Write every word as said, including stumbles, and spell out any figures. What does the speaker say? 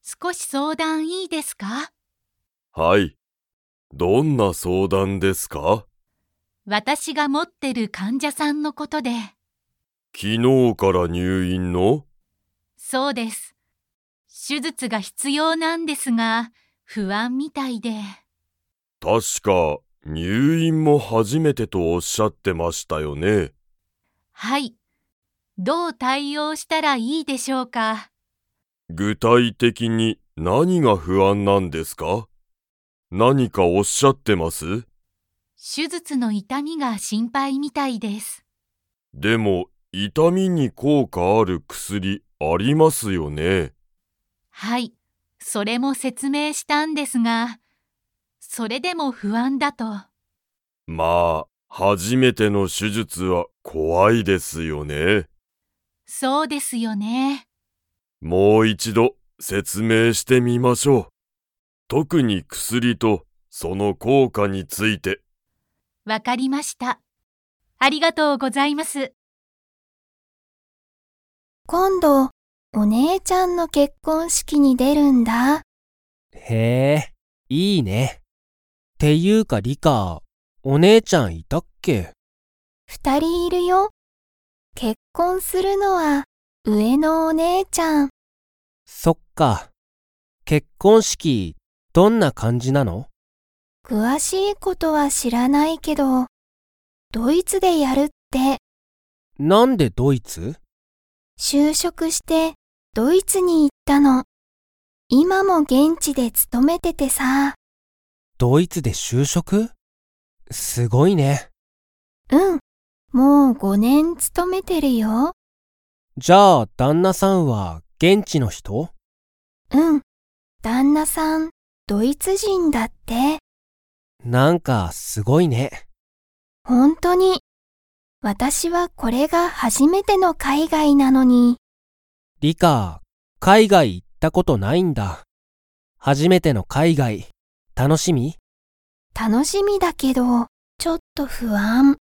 少し相談いいですか？ はい。どんな相談ですか？ 私が持ってる患者さんのことで。 昨日から入院の？ そうです。手術が必要なんですが、不安みたいで。 確か入院も初めてとおっしゃってましたよね。 はい。どう対応したらいいでしょうか？ 具体的に何が不安なんですか？何かおっしゃってます？ 手術の痛みが心配みたいです。 でも痛みに効果ある薬ありますよね。 はい。それも説明したんですが、それでも不安だと。 まあ、初めての手術は怖いですよね。 そうですよね。 もう一度説明してみましょう。特に薬とその効果について。 わかりました。ありがとうございます。 今度、お姉ちゃんの結婚式に出るんだ。 へえ、いいね。ていうかリカ、お姉ちゃんいたっけ？ 二人いるよ。結婚するのは上のお姉ちゃん。 そっか。結婚式、どんな感じなの？ 詳しいことは知らないけど、ドイツでやるって。 なんでドイツ？ 就職してドイツに行ったの。今も現地で勤めててさ。 ドイツで就職？すごいね。 うん、もうごねん勤めてるよ。 じゃあ旦那さんは現地の人？ うん、旦那さんドイツ人だって。 なんかすごいね。 ほんとに。私はこれが初めての海外なのに。 リカ、海外行ったことないんだ。初めての海外、楽しみ？ 楽しみだけど、ちょっと不安。